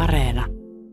Areena.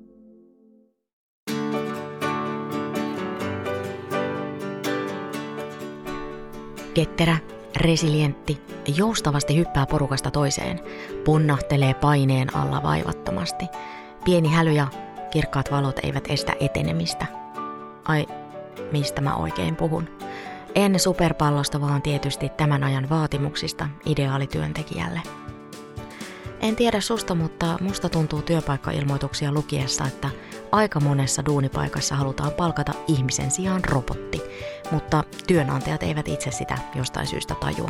Ketterä, resilientti ja joustavasti hyppää porukasta toiseen, punnahtelee paineen alla vaivattomasti. Pieni häly ja kirkkaat valot eivät estä etenemistä. Ai, mistä mä oikein puhun? En superpallosta, vaan tietysti tämän ajan vaatimuksista ideaalityöntekijälle. En tiedä susta, mutta musta tuntuu työpaikkailmoituksia lukiessa, että aika monessa duunipaikassa halutaan palkata ihmisen sijaan robotti, mutta työnantajat eivät itse sitä jostain syystä tajua.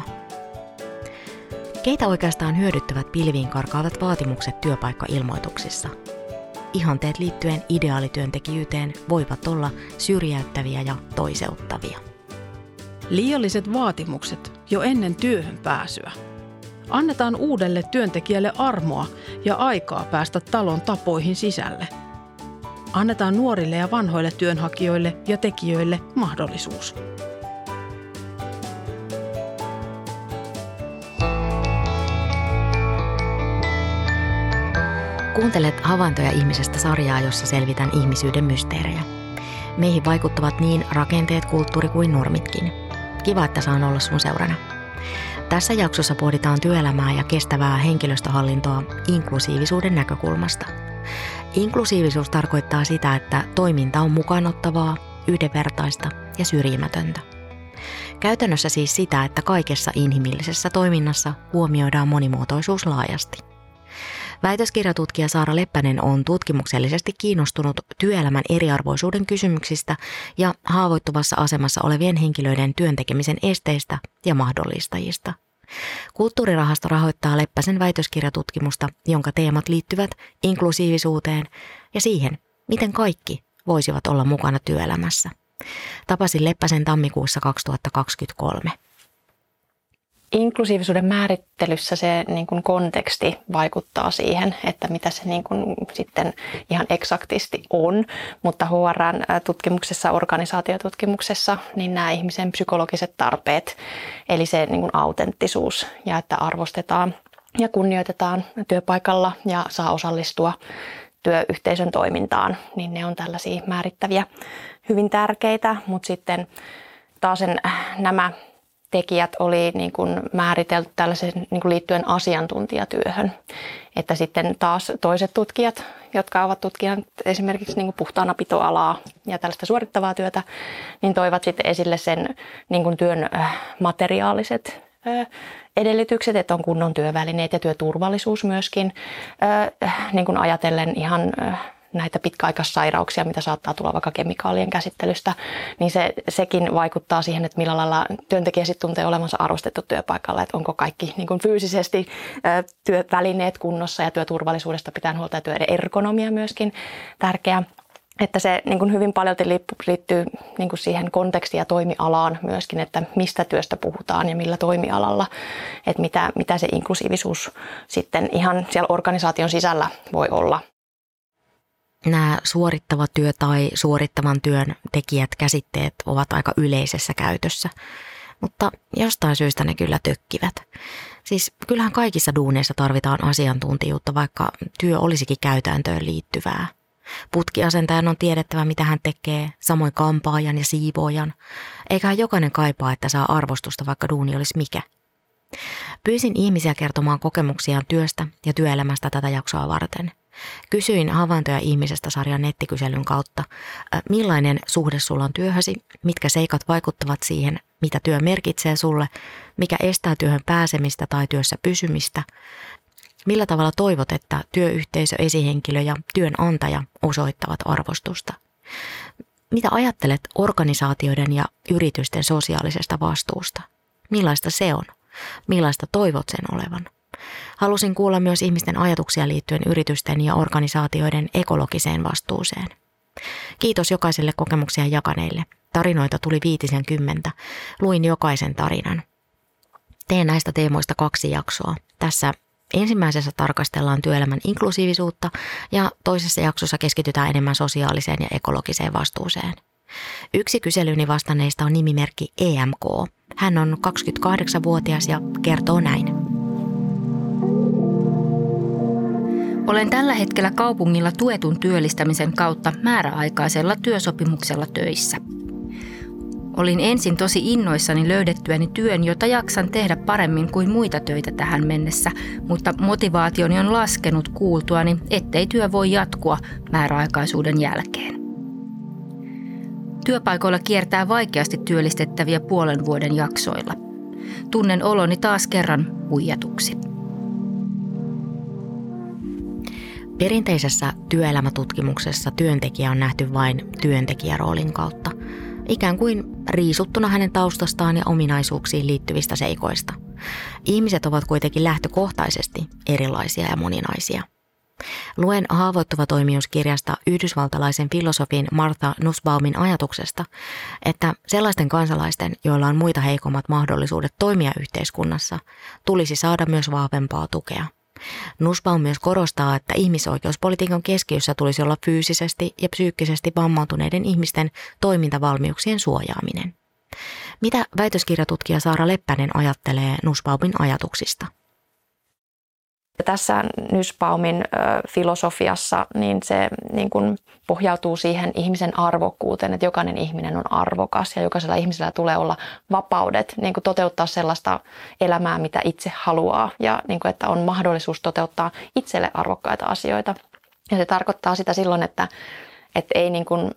Keitä oikeastaan hyödyttävät pilviin karkaavat vaatimukset työpaikkailmoituksissa? Ihanteet liittyen ideaalityöntekijyyteen voivat olla syrjäyttäviä ja toiseuttavia. Liialliset vaatimukset jo ennen työhön pääsyä. Annetaan uudelle työntekijälle armoa ja aikaa päästä talon tapoihin sisälle. Annetaan nuorille ja vanhoille työnhakijoille ja tekijöille mahdollisuus. Kuuntelet Havaintoja ihmisestä -sarjaa, jossa selvitän ihmisyyden mysteerejä. Meihin vaikuttavat niin rakenteet, kulttuuri kuin normitkin. Kiva, että saan olla sun seurana. Tässä jaksossa pohditaan työelämää ja kestävää henkilöstöhallintoa inklusiivisuuden näkökulmasta. Inklusiivisuus tarkoittaa sitä, että toiminta on mukaanottavaa, yhdenvertaista ja syrjimätöntä. Käytännössä siis sitä, että kaikessa inhimillisessä toiminnassa huomioidaan monimuotoisuus laajasti. Väitöskirjatutkija Saara Leppänen on tutkimuksellisesti kiinnostunut työelämän eriarvoisuuden kysymyksistä ja haavoittuvassa asemassa olevien henkilöiden työntekemisen esteistä ja mahdollistajista. Kulttuurirahasto rahoittaa Leppäsen väitöskirjatutkimusta, jonka teemat liittyvät inklusiivisuuteen ja siihen, miten kaikki voisivat olla mukana työelämässä. Tapasin Leppäsen tammikuussa 2023. Inklusiivisuuden määrittelyssä se niin kuin konteksti vaikuttaa siihen, että mitä se niin kuin sitten ihan eksaktisti on, mutta HR:n tutkimuksessa, organisaatiotutkimuksessa, niin nämä ihmisen psykologiset tarpeet, eli se niin kuin autenttisuus ja että arvostetaan ja kunnioitetaan työpaikalla ja saa osallistua työyhteisön toimintaan, niin ne on tällaisia määrittäviä, hyvin tärkeitä, mutta sitten taas nämä tekijät oli niin kuin määritelty tällaisen niin kuin liittyen asiantuntijatyöhön. Että sitten taas toiset tutkijat, jotka ovat tutkineet esimerkiksi niin kuin puhtaanapitoalaa ja tällaista suorittavaa työtä, niin toivat sitten esille sen niin kuin työn materiaaliset edellytykset, että on kunnon työvälineet ja työturvallisuus myöskin, niin kuin ajatellen ihan näitä pitkäaikaissairauksia, mitä saattaa tulla vaikka kemikaalien käsittelystä, niin sekin vaikuttaa siihen, että millä lailla työntekijä sitten tuntee olevansa arvostettu työpaikalla, että onko kaikki niin kuin fyysisesti työvälineet kunnossa ja työturvallisuudesta pitää huolta ja työn ergonomia myöskin tärkeä. Että se niin kuin hyvin paljon liittyy niin kuin siihen kontekstiin ja toimialaan myöskin, että mistä työstä puhutaan ja millä toimialalla, että mitä se inklusiivisuus sitten ihan siellä organisaation sisällä voi olla. Nämä suorittava työ tai suorittavan työn tekijät käsitteet ovat aika yleisessä käytössä, mutta jostain syystä ne kyllä tökkivät. Siis kyllähän kaikissa duuneissa tarvitaan asiantuntijuutta, vaikka työ olisikin käytäntöön liittyvää. Putkiasentajan on tiedettävä, mitä hän tekee, samoin kampaajan ja siivoojan. Eiköhän jokainen kaipaa, että saa arvostusta, vaikka duuni olisi mikä. Pyysin ihmisiä kertomaan kokemuksiaan työstä ja työelämästä tätä jaksoa varten. Kysyin Havaintoja ihmisestä -sarjan nettikyselyn kautta, millainen suhde sulla on työhösi, mitkä seikat vaikuttavat siihen, mitä työ merkitsee sulle, mikä estää työhön pääsemistä tai työssä pysymistä, millä tavalla toivot, että työyhteisö, esihenkilö ja työnantaja osoittavat arvostusta. Mitä ajattelet organisaatioiden ja yritysten sosiaalisesta vastuusta? Millaista se on? Millaista toivot sen olevan? Halusin kuulla myös ihmisten ajatuksia liittyen yritysten ja organisaatioiden ekologiseen vastuuseen. Kiitos jokaiselle kokemuksia jakaneille. Tarinoita tuli 50. Luin jokaisen tarinan. Teen näistä teemoista 2 jaksoa. Tässä ensimmäisessä tarkastellaan työelämän inklusiivisuutta ja toisessa jaksossa keskitytään enemmän sosiaaliseen ja ekologiseen vastuuseen. Yksi kyselyni vastanneista on nimimerkki EMK. Hän on 28-vuotias ja kertoo näin. Olen tällä hetkellä kaupungilla tuetun työllistämisen kautta määräaikaisella työsopimuksella töissä. Olin ensin tosi innoissani löydettyäni työn, jota jaksan tehdä paremmin kuin muita töitä tähän mennessä, mutta motivaationi on laskenut kuultuani, ettei työ voi jatkua määräaikaisuuden jälkeen. Työpaikoilla kiertää vaikeasti työllistettäviä puolen vuoden jaksoilla. Tunnen oloni taas kerran huijatuksi. Perinteisessä työelämätutkimuksessa työntekijä on nähty vain työntekijäroolin kautta, ikään kuin riisuttuna hänen taustastaan ja ominaisuuksiin liittyvistä seikoista. Ihmiset ovat kuitenkin lähtökohtaisesti erilaisia ja moninaisia. Luen Haavoittuva toimijuuskirjasta yhdysvaltalaisen filosofin Martha Nussbaumin ajatuksesta, että sellaisten kansalaisten, joilla on muita heikommat mahdollisuudet toimia yhteiskunnassa, tulisi saada myös vahvempaa tukea. Nussbaum myös korostaa, että ihmisoikeuspolitiikan keskiössä tulisi olla fyysisesti ja psyykkisesti vammautuneiden ihmisten toimintavalmiuksien suojaaminen. Mitä väitöskirjatutkija Saara Leppänen ajattelee Nussbaumin ajatuksista? Tässä Nussbaumin filosofiassa niin se niin kuin pohjautuu siihen ihmisen arvokkuuteen, että jokainen ihminen on arvokas ja jokaisella ihmisellä tulee olla vapaudet niin kuin toteuttaa sellaista elämää, mitä itse haluaa ja niin kuin, että on mahdollisuus toteuttaa itselle arvokkaita asioita. Ja se tarkoittaa sitä silloin, että ei niin kuin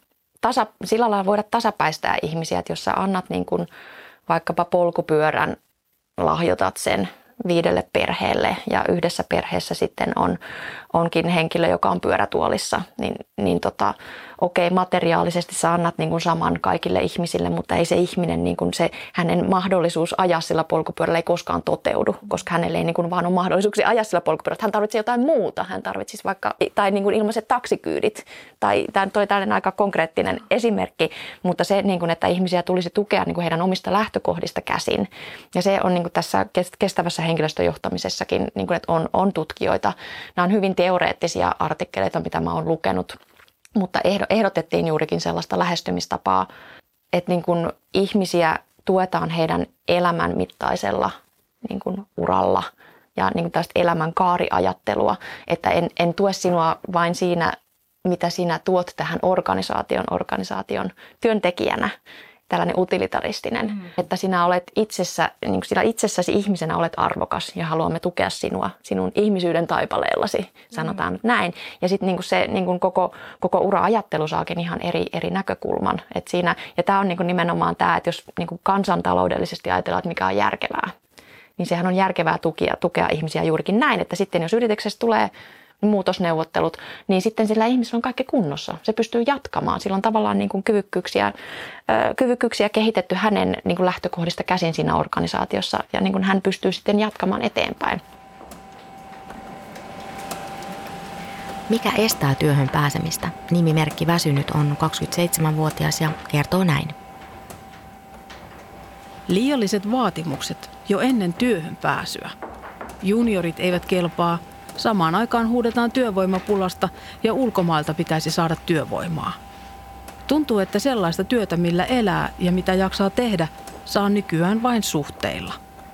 sillä lailla voida tasapäistää ihmisiä, että jos sä annat niin kuin vaikkapa polkupyörän, lahjoitat sen 5 perheelle ja yhdessä perheessä sitten onkin henkilö, joka on pyörätuolissa, niin okei, materiaalisesti sä annat niin kuin saman kaikille ihmisille, mutta ei se ihminen, niin kuin se hänen mahdollisuus ajaa sillä polkupyörällä ei koskaan toteudu, koska hänelle ei niin kuin vaan ole mahdollisuuksia ajaa sillä polkupyörällä. Hän tarvitsee jotain muuta, hän tarvitsisi vaikka, tai niin kuin ilmaiset taksikyydit, tai tämä oli tällainen aika konkreettinen esimerkki, mutta se, niin kuin, että ihmisiä tulisi tukea niin kuin heidän omista lähtökohdista käsin, ja se on niin kuin tässä kestävässä henkilöstöjohtamisessakin, niin kuin, että on tutkijoita. Nämä on hyvin teoreettisia artikkeleita, mitä mä oon lukenut, mutta ehdotettiin juurikin sellaista lähestymistapaa, että niin kuin ihmisiä tuetaan heidän elämän mittaisella niin kuin uralla ja niin kuin tällaista elämän kaariajattelua, että en tue sinua vain siinä, mitä sinä tuot tähän organisaation työntekijänä, tällainen utilitaristinen, että sinä olet niin sinä itsessäsi ihmisenä olet arvokas ja haluamme tukea sinua sinun ihmisyyden taipaleellasi, sanotaan nyt näin. Ja sitten niin se niin koko ura-ajattelu saakin ihan eri näkökulman. Et siinä, ja tämä on niin nimenomaan tämä, että jos niin kansantaloudellisesti ajatellaan, että mikä on järkevää, niin sehän on järkevää tukea ihmisiä juurikin näin, että sitten jos yrityksessä tulee muutosneuvottelut, niin sitten sillä ihmisellä on kaikki kunnossa. Se pystyy jatkamaan. Sillä on tavallaan niin kuin kyvykkyyksiä kehitetty hänen niin kuin lähtökohdista käsin siinä organisaatiossa ja niin kuin hän pystyy sitten jatkamaan eteenpäin. Mikä estää työhön pääsemistä? Nimimerkki Väsynyt on 27-vuotias ja kertoo näin. Liialliset vaatimukset jo ennen työhön pääsyä. Juniorit eivät kelpaa. Samaan aikaan huudetaan työvoimapulasta ja ulkomailta pitäisi saada työvoimaa. Tuntuu, että sellaista työtä, millä elää ja mitä jaksaa tehdä, saa nykyään vain suhteilla.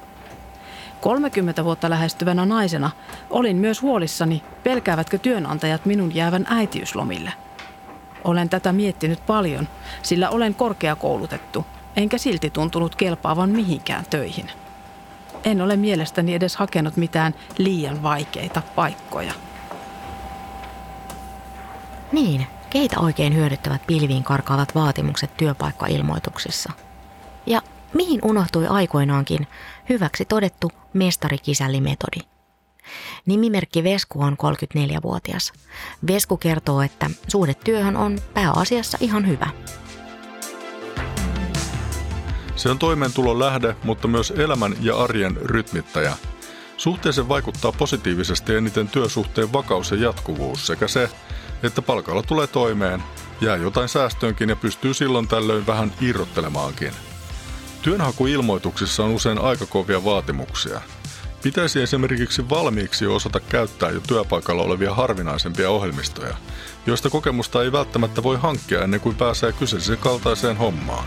30 vuotta lähestyvänä naisena olin myös huolissani, pelkäävätkö työnantajat minun jäävän äitiyslomille. Olen tätä miettinyt paljon, sillä olen korkeakoulutettu, enkä silti tuntunut kelpaavan mihinkään töihin. En ole mielestäni edes hakenut mitään liian vaikeita paikkoja. Niin, keitä oikein hyödyttävät pilviin karkaavat vaatimukset työpaikkailmoituksissa? Ja mihin unohtui aikoinaankin hyväksi todettu mestarikisällimetodi? Nimimerkki Vesku on 34-vuotias. Vesku kertoo, että suhde työhön on pääasiassa ihan hyvä. Se on toimeentulon lähde, mutta myös elämän ja arjen rytmittäjä. Suhteeseen vaikuttaa positiivisesti eniten työsuhteen vakaus ja jatkuvuus sekä se, että palkalla tulee toimeen, jää jotain säästöönkin ja pystyy silloin tällöin vähän irrottelemaankin. Työnhakuilmoituksissa on usein aika kovia vaatimuksia. Pitäisi esimerkiksi valmiiksi osata käyttää jo työpaikalla olevia harvinaisempia ohjelmistoja, joista kokemusta ei välttämättä voi hankkia ennen kuin pääsee kyseisen kaltaiseen hommaan.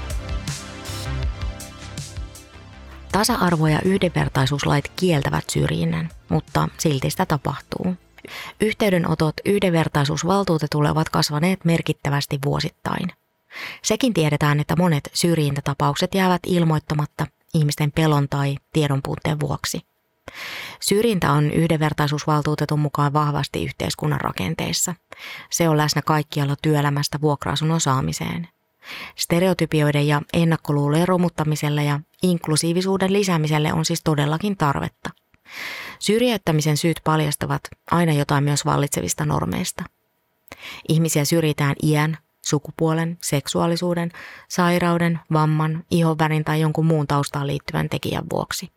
Tasa-arvo- ja yhdenvertaisuuslait kieltävät syrjinnän, mutta silti sitä tapahtuu. Yhteydenotot yhdenvertaisuusvaltuutetulle ovat kasvaneet merkittävästi vuosittain. Sekin tiedetään, että monet syrjintätapaukset jäävät ilmoittamatta ihmisten pelon tai tiedonpuutteen vuoksi. Syrjintä on yhdenvertaisuusvaltuutetun mukaan vahvasti yhteiskunnan rakenteissa. Se on läsnä kaikkialla työelämästä vuokra-asun osaamiseen. Stereotypioiden ja ennakkoluulojen romuttamiselle ja inklusiivisuuden lisäämiselle on siis todellakin tarvetta. Syrjäyttämisen syyt paljastavat aina jotain myös vallitsevista normeista. Ihmisiä syrjitään iän, sukupuolen, seksuaalisuuden, sairauden, vamman, ihonvärin tai jonkun muun taustaan liittyvän tekijän vuoksi.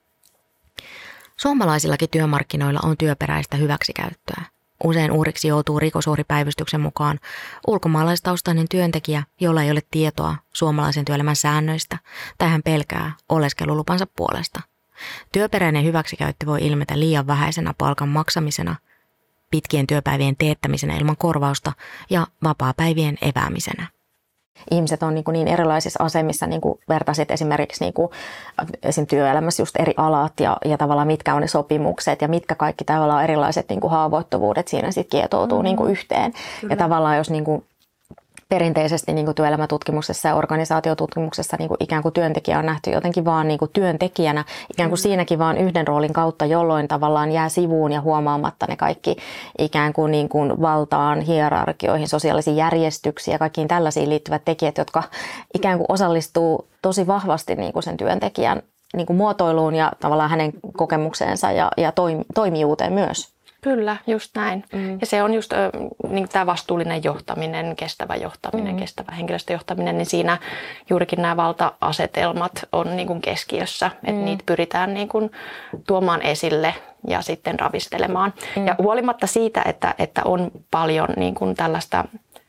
Suomalaisillakin työmarkkinoilla on työperäistä hyväksikäyttöä. Usein uhriksi joutuu rikosuhripäivystyksen mukaan ulkomaalaistaustainen työntekijä, jolla ei ole tietoa suomalaisen työelämän säännöistä tai hän pelkää oleskelulupansa puolesta. Työperäinen hyväksikäyttö voi ilmetä liian vähäisenä palkan maksamisena, pitkien työpäivien teettämisenä ilman korvausta ja vapaapäivien eväämisenä. Ihmiset on niin erilaisissa asemissa, niin kuin vertaisit esimerkiksi esim. Työelämässä just eri alat ja tavallaan mitkä on ne sopimukset ja mitkä kaikki tavallaan erilaiset niin kuin haavoittuvuudet siinä sitten kietoutuu niin kuin yhteen. Kyllä. Ja tavallaan jos niin kuin perinteisesti niin kuin työelämätutkimuksessa ja organisaatiotutkimuksessa niin kuin ikään kuin työntekijä on nähty jotenkin vaan niin kuin työntekijänä, ikään kuin siinäkin vaan yhden roolin kautta, jolloin tavallaan jää sivuun ja huomaamatta ne kaikki ikään kuin, valtaan, hierarkioihin, sosiaalisiin järjestyksiin ja kaikkiin tällaisiin liittyvät tekijät, jotka ikään kuin osallistuu tosi vahvasti niin kuin sen työntekijän niin kuin muotoiluun ja tavallaan hänen kokemukseensa ja toimijuuteen myös. Kyllä, just näin. Ja se on just niin tämä vastuullinen johtaminen, kestävä henkilöstöjohtaminen, niin siinä juurikin nämä valta-asetelmat on niin kuin keskiössä, että niitä pyritään niin kuin tuomaan esille ja sitten ravistelemaan. Ja huolimatta siitä, että on paljon niin kuin tällaista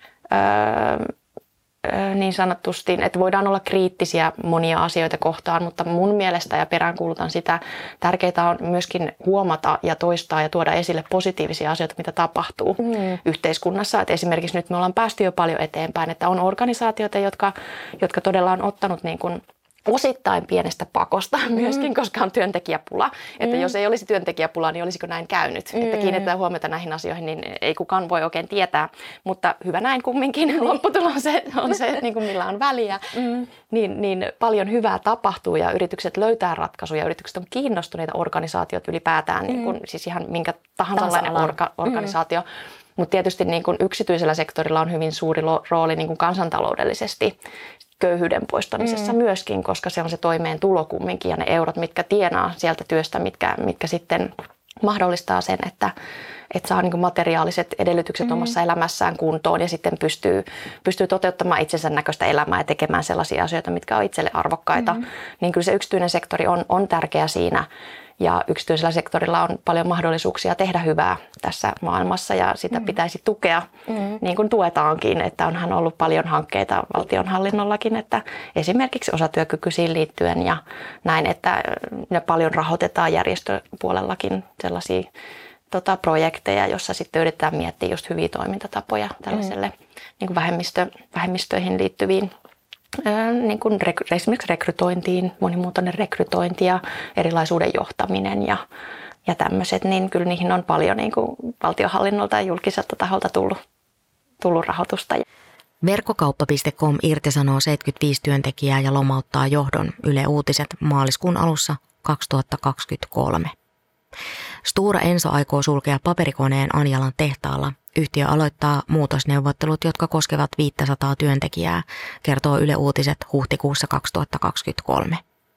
niin sanotusti, että voidaan olla kriittisiä monia asioita kohtaan, mutta mun mielestä ja peräänkuulutan sitä, tärkeää on myöskin huomata ja toistaa ja tuoda esille positiivisia asioita, mitä tapahtuu yhteiskunnassa. Että esimerkiksi nyt me ollaan päästy jo paljon eteenpäin, että on organisaatioita, jotka todella on ottanut niin kuin osittain pienestä pakosta myöskin, koska on työntekijäpula. Että jos ei olisi työntekijäpula, niin olisiko näin käynyt? Että kiinnitetään huomiota näihin asioihin, niin ei kukaan voi oikein tietää. Mutta hyvä näin kumminkin. Lopputulos on se niin kuin millä on väliä. Niin paljon hyvää tapahtuu ja yritykset löytää ratkaisuja. Yritykset on kiinnostuneita, organisaatiot ylipäätään, niin kuin, siis ihan minkä tahansa organisaatio. Mutta tietysti niin kuin yksityisellä sektorilla on hyvin suuri rooli niin kuin kansantaloudellisesti köyhyyden poistamisessa myöskin, koska se on se toimeentulo kumminkin ja ne eurot, mitkä tienaa sieltä työstä, mitkä sitten mahdollistaa sen, että saa niin kuin materiaaliset edellytykset omassa elämässään kuntoon ja sitten pystyy toteuttamaan itsensä näköistä elämää ja tekemään sellaisia asioita, mitkä on itselle arvokkaita. Niin kyllä se yksityinen sektori on tärkeä siinä. Ja yksityisellä sektorilla on paljon mahdollisuuksia tehdä hyvää tässä maailmassa ja sitä pitäisi tukea, niin kuin tuetaankin. Että onhan ollut paljon hankkeita valtionhallinnollakin, että esimerkiksi osatyökykyisiin liittyen ja näin, että ne paljon rahoitetaan järjestöpuolellakin sellaisia projekteja, jossa sitten yritetään miettiä just hyviä toimintatapoja tällaiselle niin kuin vähemmistöihin liittyviin niin kuin esimerkiksi rekrytointiin, monimuotoinen rekrytointi ja erilaisuuden johtaminen ja tämmöiset, niin kyllä niihin on paljon niin kuin valtionhallinnolta ja julkiselta taholta tullut rahoitusta. Verkkokauppa.com irtisanoo 75 työntekijää ja lomauttaa johdon Yle Uutiset maaliskuun alussa 2023. Stora Enso aikoo sulkea paperikoneen Anjalan tehtaalla. Yhtiö aloittaa muutosneuvottelut, jotka koskevat 500 työntekijää, kertoo Yle Uutiset huhtikuussa 2023.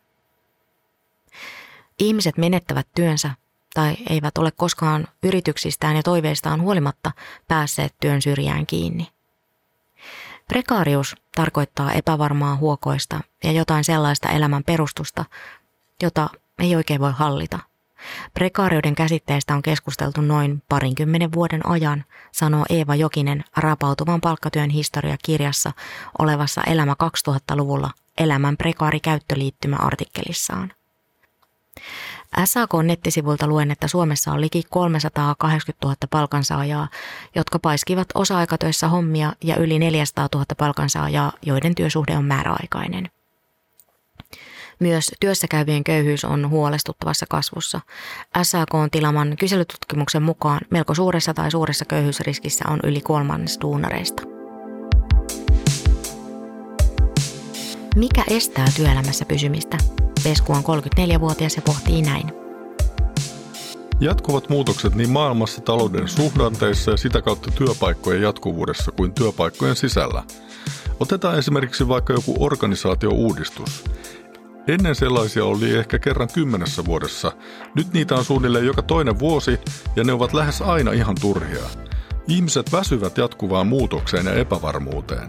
Ihmiset menettävät työnsä tai eivät ole koskaan yrityksistään ja toiveistaan huolimatta päässeet työn syrjään kiinni. Prekaarius tarkoittaa epävarmaa, huokoista ja jotain sellaista elämän perustusta, jota ei oikein voi hallita. Prekaarioiden käsitteestä on keskusteltu noin 20 vuoden ajan, sanoo Eeva Jokinen rapautuvan palkkatyön historiakirjassa olevassa Elämä 2000-luvulla elämän prekaarikäyttöliittymä artikkelissaan. SAK-nettisivulta luen, että Suomessa on liki 380 000 palkansaajaa, jotka paiskivat osa-aikatöissä hommia ja yli 400 000 palkansaajaa, joiden työsuhde on määräaikainen. Myös työssäkäyvien köyhyys on huolestuttavassa kasvussa. SAK:n tilaman kyselytutkimuksen mukaan melko suuressa tai suuressa köyhyysriskissä on yli kolmannes duunareista. Mikä estää työelämässä pysymistä? Pesku on 34-vuotias ja pohtii näin. Jatkuvat muutokset niin maailmassa, talouden suhdanteissa ja sitä kautta työpaikkojen jatkuvuudessa kuin työpaikkojen sisällä. Otetaan esimerkiksi vaikka joku organisaatio-uudistus. Ennen sellaisia oli ehkä kerran 10 vuodessa. Nyt niitä on suunnilleen joka toinen vuosi ja ne ovat lähes aina ihan turhia. Ihmiset väsyvät jatkuvaan muutokseen ja epävarmuuteen.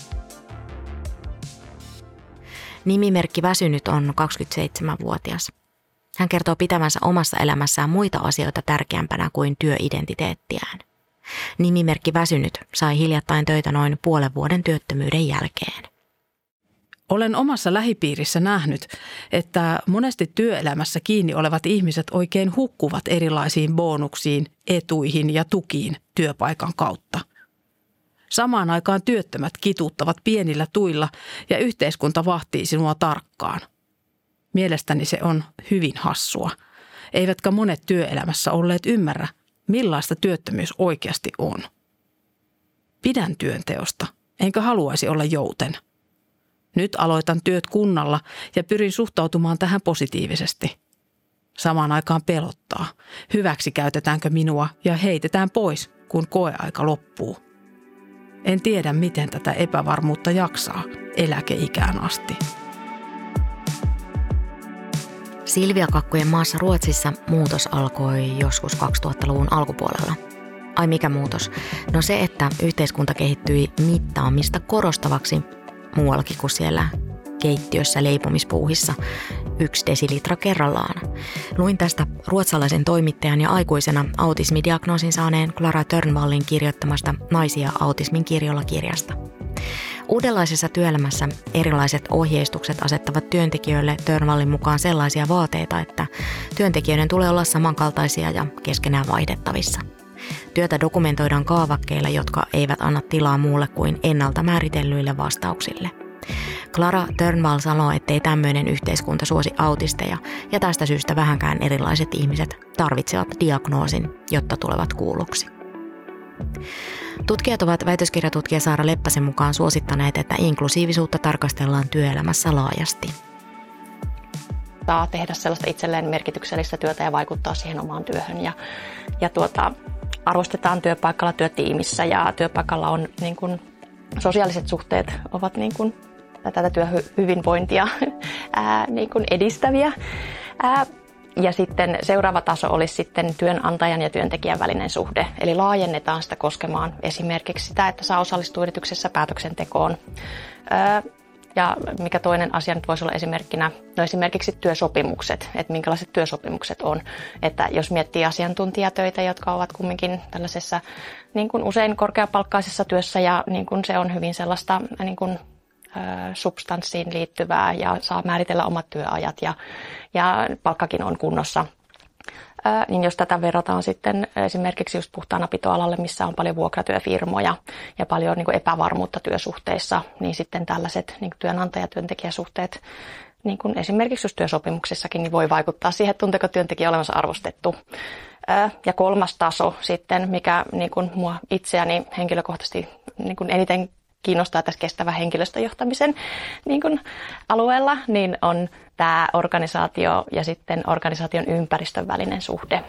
Nimimerkki Väsynyt on 27-vuotias. Hän kertoo pitävänsä omassa elämässään muita asioita tärkeämpänä kuin työidentiteettiään. Nimimerkki Väsynyt sai hiljattain töitä noin puolen vuoden työttömyyden jälkeen. Olen omassa lähipiirissä nähnyt, että monesti työelämässä kiinni olevat ihmiset oikein hukkuvat erilaisiin bonuksiin, etuihin ja tukiin työpaikan kautta. Samaan aikaan työttömät kituuttavat pienillä tuilla ja yhteiskunta vahtii sinua tarkkaan. Mielestäni se on hyvin hassua. Eivätkä monet työelämässä olleet ymmärrä, millaista työttömyys oikeasti on. Pidän työnteosta, enkä haluaisi olla jouten. Nyt aloitan työt kunnalla ja pyrin suhtautumaan tähän positiivisesti. Samaan aikaan pelottaa, hyväksi käytetäänkö minua ja heitetään pois, kun koeaika loppuu. En tiedä, miten tätä epävarmuutta jaksaa eläkeikään asti. Silviakakkujen maassa Ruotsissa muutos alkoi joskus 2000-luvun alkupuolella. Ai mikä muutos? No se, että yhteiskunta kehittyi mittaamista korostavaksi muuallakin kuin siellä keittiössä leipomispuuhissa 1 desilitra kerrallaan. Luin tästä ruotsalaisen toimittajan ja aikuisena autismidiagnoosin saaneen Clara Törnvallin kirjoittamasta Naisia autismin kirjolla -kirjasta. Uudenlaisessa työelämässä erilaiset ohjeistukset asettavat työntekijöille Törnvallin mukaan sellaisia vaateita, että työntekijöiden tulee olla samankaltaisia ja keskenään vaihdettavissa. Työtä dokumentoidaan kaavakkeilla, jotka eivät anna tilaa muulle kuin ennalta määritellyille vastauksille. Clara Törnvall sanoo, ettei tämmöinen yhteiskunta suosi autisteja ja tästä syystä vähänkään erilaiset ihmiset tarvitsevat diagnoosin, jotta tulevat kuulluksi. Tutkijat ovat väitöskirjatutkija Saara Leppäsen mukaan suosittaneet, että inklusiivisuutta tarkastellaan työelämässä laajasti. Saa tehdä sellaista itselleen merkityksellistä työtä ja vaikuttaa siihen omaan työhön. Ja arvostetaan työpaikalla työtiimissä ja työpaikalla on niin kuin, sosiaaliset suhteet ovat niin kuin, tätä työhyvinvointia niin kuin edistäviä. Ja sitten seuraava taso olisi sitten työnantajan ja työntekijän välinen suhde. Eli laajennetaan sitä koskemaan esimerkiksi sitä, että saa osallistua yrityksessä päätöksentekoon. Ja mikä toinen asia nyt voisi olla esimerkkinä, no esimerkiksi työsopimukset, että minkälaiset työsopimukset on. Että jos miettii asiantuntijatöitä, jotka ovat kumminkin tällaisessa niin kuin usein korkeapalkkaisessa työssä ja niin kuin se on hyvin sellaista niin kuin substanssiin liittyvää ja saa määritellä omat työajat ja palkkakin on kunnossa. Niin jos tätä verrataan sitten esimerkiksi just puhtaanapitoalalle, missä on paljon vuokratyöfirmoja ja paljon niin kuin epävarmuutta työsuhteissa, niin sitten tällaiset niin kuin työnantaja-työntekijäsuhteet, niin kuin esimerkiksi just työsopimuksissakin, niin voi vaikuttaa siihen, että tunteeko työntekijä olevansa arvostettu. Ja kolmas taso sitten, mikä niin kuin mua itseäni henkilökohtaisesti niin kuin eniten kiinnostaa tässä kestävän henkilöstöjohtamisen niin kuin alueella, niin on tämä organisaatio ja sitten organisaation ympäristön välinen suhde.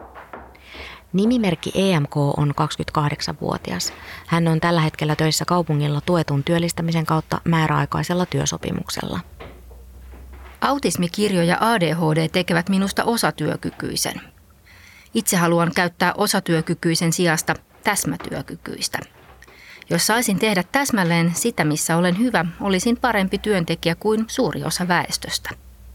Nimimerkki EMK on 28-vuotias. Hän on tällä hetkellä töissä kaupungilla tuetun työllistämisen kautta määräaikaisella työsopimuksella. Autismikirjo ja ADHD tekevät minusta osatyökykyisen. Itse haluan käyttää osatyökykyisen sijasta täsmätyökykyistä. Jos saisin tehdä täsmälleen sitä, missä olen hyvä, olisin parempi työntekijä kuin suuri osa väestöstä.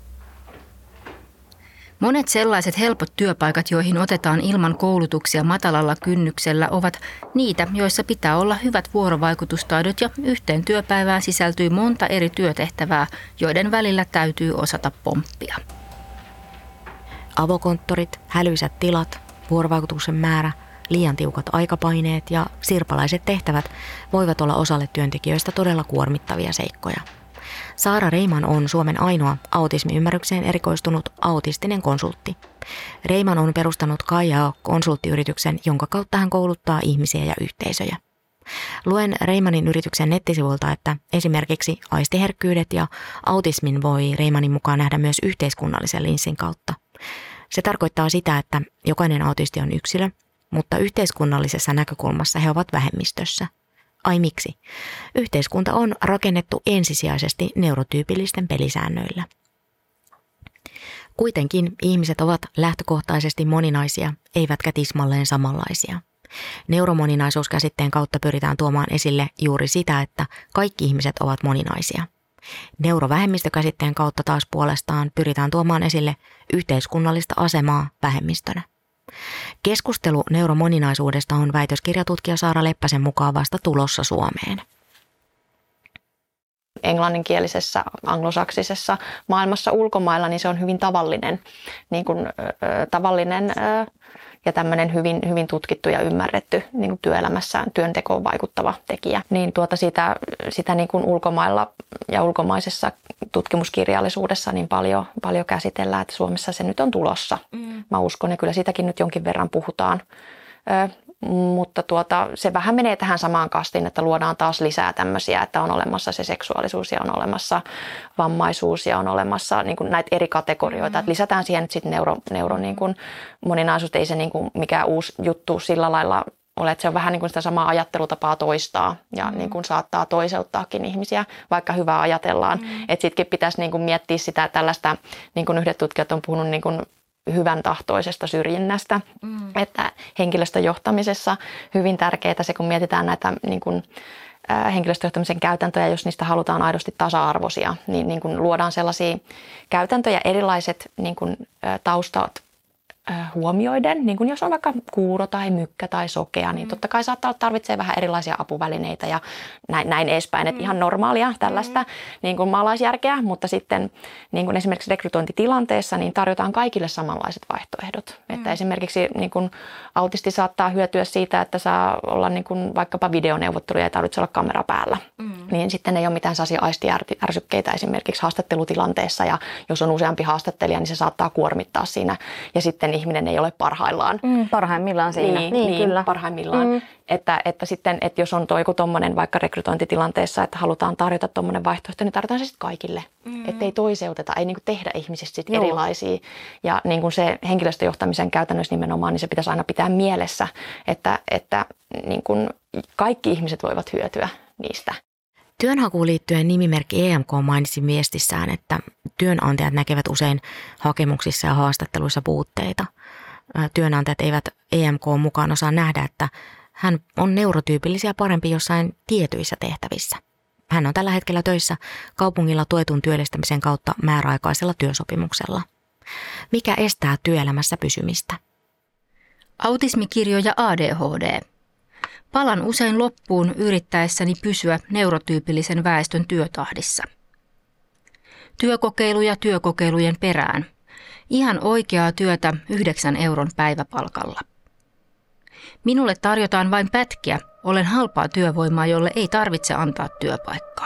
Monet sellaiset helpot työpaikat, joihin otetaan ilman koulutuksia matalalla kynnyksellä, ovat niitä, joissa pitää olla hyvät vuorovaikutustaidot ja yhteen työpäivään sisältyy monta eri työtehtävää, joiden välillä täytyy osata pomppia. Avokonttorit, hälyisät tilat, vuorovaikutuksen määrä, liian tiukat aikapaineet ja sirpalaiset tehtävät voivat olla osalle työntekijöistä todella kuormittavia seikkoja. Saara Reiman on Suomen ainoa autismiymmärrykseen erikoistunut autistinen konsultti. Reiman on perustanut Kaijaa-konsulttiyrityksen, jonka kautta hän kouluttaa ihmisiä ja yhteisöjä. Luen Reimanin yrityksen nettisivuilta, että esimerkiksi aistiherkkyydet ja autismin voi Reimanin mukaan nähdä myös yhteiskunnallisen linssin kautta. Se tarkoittaa sitä, että jokainen autisti on yksilö, mutta yhteiskunnallisessa näkökulmassa he ovat vähemmistössä. Ai miksi? Yhteiskunta on rakennettu ensisijaisesti neurotyypillisten pelisäännöillä. Kuitenkin ihmiset ovat lähtökohtaisesti moninaisia, eivätkä tismalleen samanlaisia. Neuromoninaisuuskäsitteen kautta pyritään tuomaan esille juuri sitä, että kaikki ihmiset ovat moninaisia. Neurovähemmistökäsitteen kautta taas puolestaan pyritään tuomaan esille yhteiskunnallista asemaa vähemmistönä. Keskustelu neuromoninaisuudesta on väitöskirjatutkija Saara Leppäsen mukaan vasta tulossa Suomeen. Englanninkielisessä, anglosaksisessa maailmassa ulkomailla, niin se on hyvin tavallinen, tavallinen ja tämmöinen hyvin tutkittu ja ymmärretty niin kuin työelämässä työntekoon vaikuttava tekijä. Niin sitä niin kuin ulkomailla ja ulkomaisessa tutkimuskirjallisuudessa niin paljon käsitellään, että Suomessa se nyt on tulossa. Mä uskon, ja kyllä siitäkin nyt jonkin verran puhutaan. Mutta se vähän menee tähän samaan kastiin, että luodaan taas lisää tämmöisiä, että on olemassa se seksuaalisuus ja on olemassa vammaisuus ja on olemassa niin kuin näitä eri kategorioita. Että lisätään siihen nyt sitten neuro niin kuin moninaisuus, ei se niin kuin mikään uusi juttu sillä lailla ole, että se on vähän niin kuin sitä samaa ajattelutapaa toistaa ja niin kuin saattaa toiseuttaakin ihmisiä, vaikka hyvää ajatellaan. Että sittenkin pitäisi niin kuin miettiä sitä tällaista, niin kuin yhdet tutkijat on puhunut niin kuin hyvän tahtoisesta syrjinnästä, että henkilöstöjohtamisessa hyvin tärkeää se, kun mietitään näitä niin kuin, henkilöstöjohtamisen käytäntöjä, jos niistä halutaan aidosti tasa-arvoisia, niin kuin luodaan sellaisia käytäntöjä, erilaiset niin kuin, taustat huomioiden, niin kuin jos on vaikka kuuro tai mykkä tai sokea, niin totta kai saattaa tarvitsee vähän erilaisia apuvälineitä ja näin edespäin. Että ihan normaalia tällaista niin kuin maalaisjärkeä, mutta sitten niin kuin esimerkiksi rekrytointitilanteessa niin tarjotaan kaikille samanlaiset vaihtoehdot. Että esimerkiksi niin kuin autisti saattaa hyötyä siitä, että saa olla niin kuin vaikkapa videoneuvotteluja, ei tarvitse olla kamera päällä. Niin sitten ei ole mitään sellaisia aistiärsykkeitä esimerkiksi haastattelutilanteessa ja jos on useampi haastattelija, niin se saattaa kuormittaa siinä ja sitten ihminen ei ole parhaillaan. Parhaimmillaan siinä. Niin, kyllä. Parhaimmillaan. Että sitten, että jos on joku tommonen vaikka rekrytointitilanteessa, että halutaan tarjota tommonen vaihtoehto, niin tarjotaan se sitten kaikille. Että ei toiseuteta, ei niinku tehdä ihmisistä sit erilaisia. Ja niin kuin se henkilöstöjohtamisen käytännössä nimenomaan, niin se pitäisi aina pitää mielessä, että niin kuin kaikki ihmiset voivat hyötyä niistä. Työnhakuun liittyen nimimerkki EMK mainitsi viestissään, että työnantajat näkevät usein hakemuksissa ja haastatteluissa puutteita. Työnantajat eivät EMK mukaan osaa nähdä, että hän on neurotyypillisiä parempi jossain tietyissä tehtävissä. Hän on tällä hetkellä töissä kaupungilla tuetun työllistämisen kautta määräaikaisella työsopimuksella. Mikä estää työelämässä pysymistä? Autismikirjo ja ADHD. Palan usein loppuun yrittäessäni pysyä neurotyypillisen väestön työtahdissa. Työkokeiluja työkokeilujen perään. Ihan oikeaa työtä 9 euron päiväpalkalla. Minulle tarjotaan vain pätkiä. Olen halpaa työvoimaa, jolle ei tarvitse antaa työpaikkaa.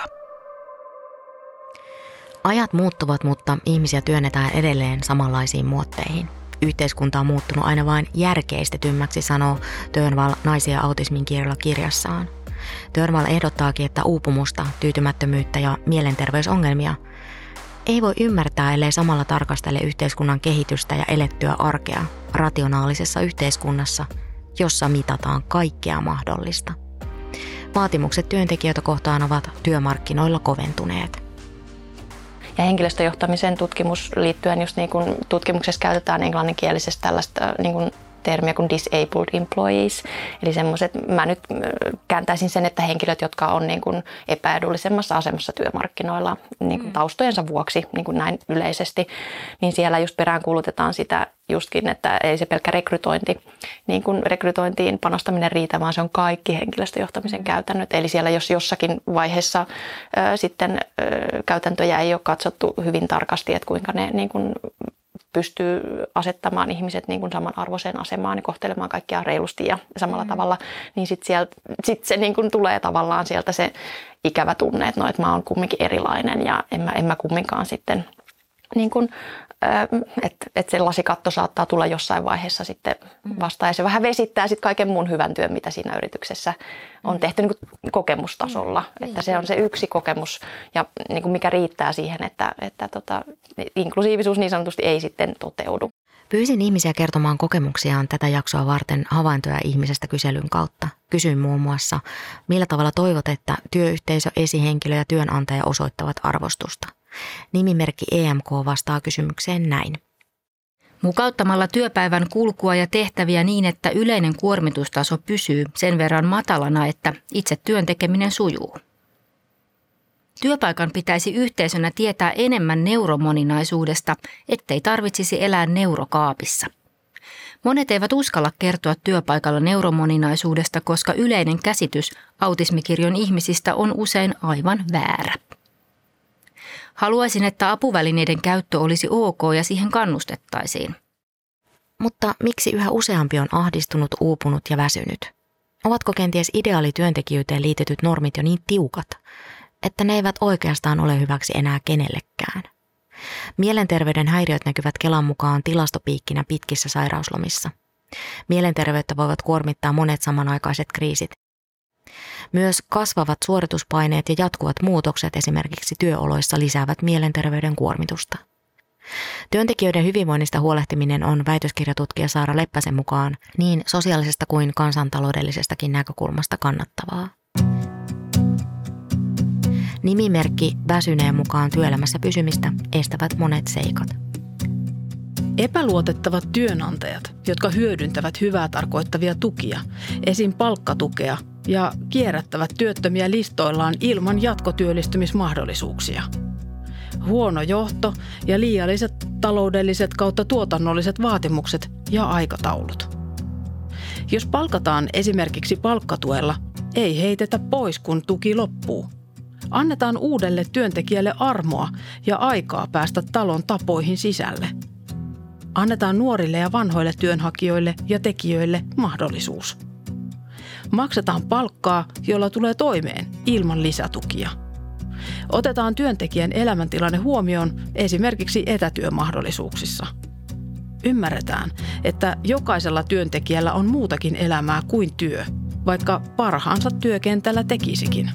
Ajat muuttuvat, mutta ihmisiä työnnetään edelleen samanlaisiin muotteihin. Yhteiskunta on muuttunut aina vain järkeistetymmäksi, sanoo Törnvall naisia autismin kirjalla kirjassaan. Törnvall ehdottaakin, että uupumusta, tyytymättömyyttä ja mielenterveysongelmia ei voi ymmärtää, ellei samalla tarkastele yhteiskunnan kehitystä ja elettyä arkea rationaalisessa yhteiskunnassa, jossa mitataan kaikkea mahdollista. Vaatimukset työntekijöitä kohtaan ovat työmarkkinoilla koventuneet. Ja henkilöstöjohtamisen tutkimus liittyen, just niin kuin tutkimuksessa käytetään englanninkielisesti tällaista niin kuin termiä kuin disabled employees. Eli semmoiset, mä nyt kääntäisin sen, että henkilöt, jotka on niin kuin epäedullisemmassa asemassa työmarkkinoilla niin kuin taustojensa vuoksi, niin kuin näin yleisesti, niin siellä just peräänkuulutetaan sitä justkin, että ei se pelkkä rekrytointi, niin kuin rekrytointiin panostaminen riitä, vaan se on kaikki henkilöstöjohtamisen käytännöt. Eli siellä jos jossakin vaiheessa sitten käytäntöjä ei ole katsottu hyvin tarkasti, että kuinka ne niin kuin pystyy asettamaan ihmiset niin kuin samanarvoiseen asemaan ja kohtelemaan kaikkia reilusti ja samalla tavalla, niin sitten se niin kuin tulee tavallaan sieltä se ikävä tunne, että, että mä oon kumminkin erilainen ja en mä kumminkaan sitten, niin kuin, että se lasikatto saattaa tulla jossain vaiheessa sitten vastaan ja se vähän vesittää sitten kaiken mun hyvän työn, mitä siinä yrityksessä on tehty niin kuin kokemustasolla, että se on se yksi kokemus ja niin kuin mikä riittää siihen, että inklusiivisuus niin sanotusti ei sitten toteudu. Pyysin ihmisiä kertomaan kokemuksiaan tätä jaksoa varten havaintoja ihmisestä kyselyn kautta. Kysyin muun muassa, millä tavalla toivot, että työyhteisö, esihenkilö ja työnantaja osoittavat arvostusta. Nimimerkki EMK vastaa kysymykseen näin. Mukauttamalla työpäivän kulkua ja tehtäviä niin, että yleinen kuormitustaso pysyy sen verran matalana, että itse työn tekeminen sujuu. Työpaikan pitäisi yhteisönä tietää enemmän neuromoninaisuudesta, ettei tarvitsisi elää neurokaapissa. Monet eivät uskalla kertoa työpaikalla neuromoninaisuudesta, koska yleinen käsitys autismikirjon ihmisistä on usein aivan väärä. Haluaisin, että apuvälineiden käyttö olisi ok ja siihen kannustettaisiin. Mutta miksi yhä useampi on ahdistunut, uupunut ja väsynyt? Ovatko kenties ideaalityöntekijyyteen liitetyt normit jo niin tiukat, että ne eivät oikeastaan ole hyväksi enää kenellekään? Mielenterveyden häiriöt näkyvät Kelan mukaan tilastopiikkinä pitkissä sairauslomissa. Mielenterveyttä voivat kuormittaa monet samanaikaiset kriisit. Myös kasvavat suorituspaineet ja jatkuvat muutokset esimerkiksi työoloissa lisäävät mielenterveyden kuormitusta. Työntekijöiden hyvinvoinnista huolehtiminen on väitöskirjatutkija Saara Leppäsen mukaan niin sosiaalisesta kuin kansantaloudellisestakin näkökulmasta kannattavaa. Nimimerkki Väsyneen mukaan työelämässä pysymistä estävät monet seikat. Epäluotettavat työnantajat, jotka hyödyntävät hyvää tarkoittavia tukia, esim. Palkkatukea, ja kierrättävät työttömiä listoillaan ilman jatkotyöllistymismahdollisuuksia. Huono johto ja liialliset taloudelliset kautta tuotannolliset vaatimukset ja aikataulut. Jos palkataan esimerkiksi palkkatuella, ei heitetä pois, kun tuki loppuu. Annetaan uudelle työntekijälle armoa ja aikaa päästä talon tapoihin sisälle. Annetaan nuorille ja vanhoille työnhakijoille ja tekijöille mahdollisuus. Maksetaan palkkaa, jolla tulee toimeen ilman lisätukia. Otetaan työntekijän elämäntilanne huomioon esimerkiksi etätyömahdollisuuksissa. Ymmärretään, että jokaisella työntekijällä on muutakin elämää kuin työ, vaikka parhaansa työkentällä tekisikin.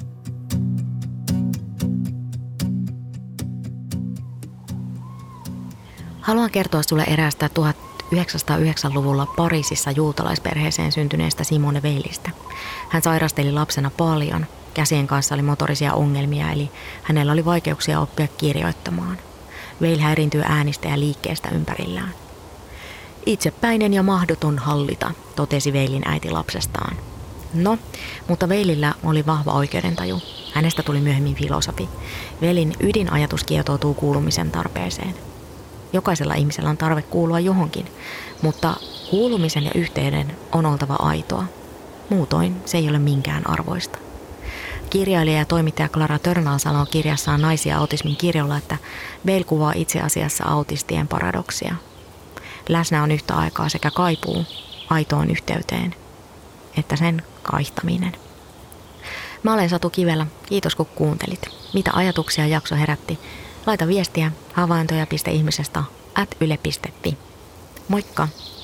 Haluan kertoa sulle eräästä 1909-luvulla Pariisissa juutalaisperheeseen syntyneestä Simone Weilistä. Hän sairasteli lapsena paljon. Käsien kanssa oli motorisia ongelmia, eli hänellä oli vaikeuksia oppia kirjoittamaan. Weil häiriintyy äänistä ja liikkeestä ympärillään. Itsepäinen ja mahdoton hallita, totesi Weilin äiti lapsestaan. No, mutta Weilillä oli vahva oikeudentaju. Hänestä tuli myöhemmin filosofi. Weilin ydinajatus kietoutuu kuulumisen tarpeeseen. Jokaisella ihmisellä on tarve kuulua johonkin, mutta kuulumisen ja yhteyden on oltava aitoa. Muutoin se ei ole minkään arvoista. Kirjailija ja toimittaja Clara Törnal sanoo kirjassaan Naisia autismin kirjolla, että Weil kuvaa itse asiassa autistien paradoksia. Läsnä on yhtä aikaa sekä kaipuu aitoon yhteyteen, että sen kaihtaminen. Mä olen Satu Kivelä. Kiitos kun kuuntelit. Mitä ajatuksia jakso herätti? Laita viestiä havaintoja.ihmisestä@yle.fi. Moikka!